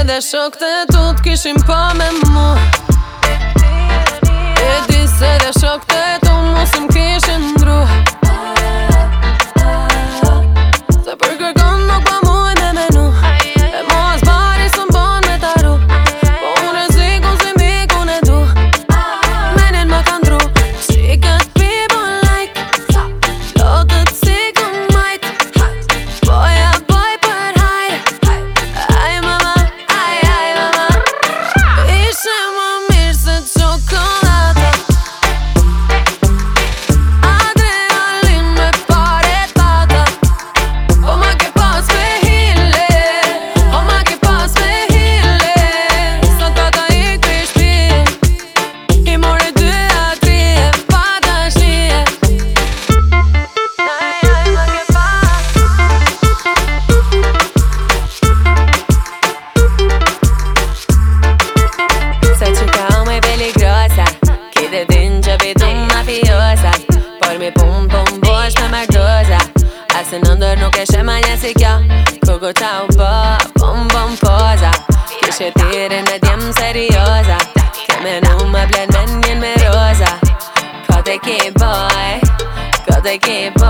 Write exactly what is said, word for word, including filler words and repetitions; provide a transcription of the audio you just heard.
dhe shokët e tu t'kishin pa me mu. E di se dhe shokët e tu mos m'kishin ndru. Se për kërkon nuk pa muj me menu. E mos bari së m'bon me taru. Po unë e zikun si mikun e du. Menin më kanë dru. Shikët people like lotët si këm majt. Boja boj për hajr. Aj mama, aj aj mama. Ishe më mirë se qokolata. Adrenalin me pare tata. O ma ke pas me hile. O ma ke pas me hile. Sa tata i kri shpije. I more dy a trije pa dashnije. Aj aj ma ke pas. Se që ka u me peligrosa. Kite din që pitum mafiosa. Por mi pum pum bosh me mardoza. Asë në ndër nuk e shema një si kjo. Kuku qa u bo, pum pum poza. Kishe tirin e djem serioza. Keme nu më blen men njen me roza. Kote ki boy, kote ki boy.